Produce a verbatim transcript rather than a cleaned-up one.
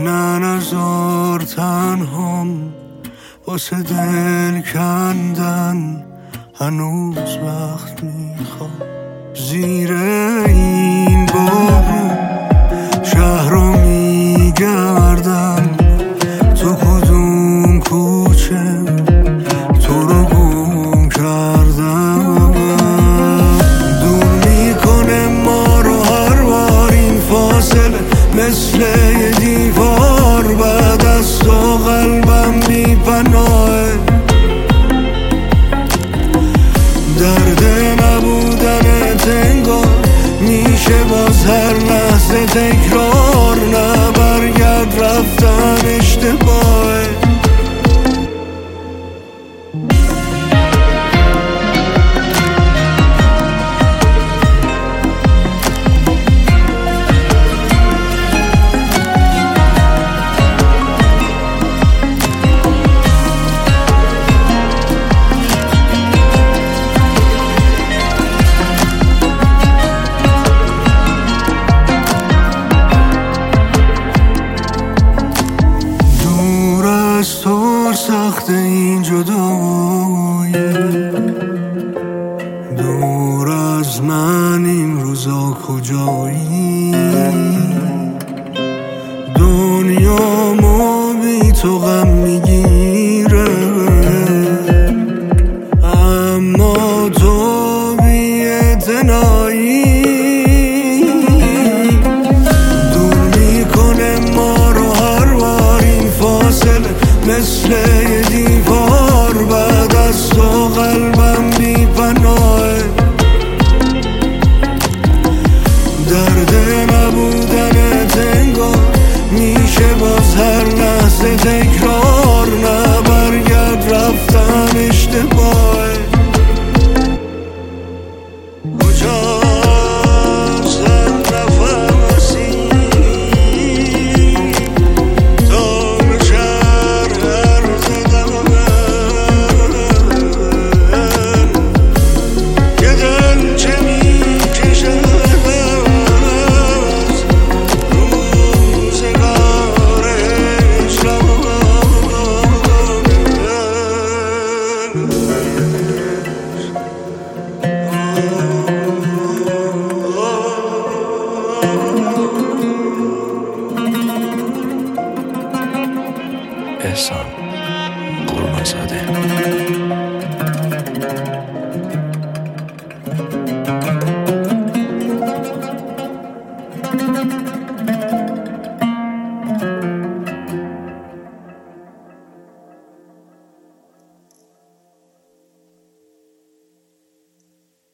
نه نزار تنهام واسه دل کندن، هنوز وقت میخوام زیر این بارون شهر رو میگردم، تو کدوم کوچه تو رو گم کردم. دور میکنه ما رو هر بار این فاصله، مثل یه دیوار بعد از تو قلبم بی پناهه. درد نبودن تنگار میشه باز هر لحظه تکرار، نه برگرد رفتن اشتباهه. از تو سخت این جدایی، دور از من این روزا کجایی؟ دنیامو بی تو غم میگیره، اما تو بی اعتنایی. دور میکنه ما رو هر بار این فاصله، مثل یه دیوار بعد از تو قلبم بی پناهه. درد نبودن تنگار میشه باز هر لحظه تکرار، نه برگرد رفتن اشتباهه. احسان قربانزاده.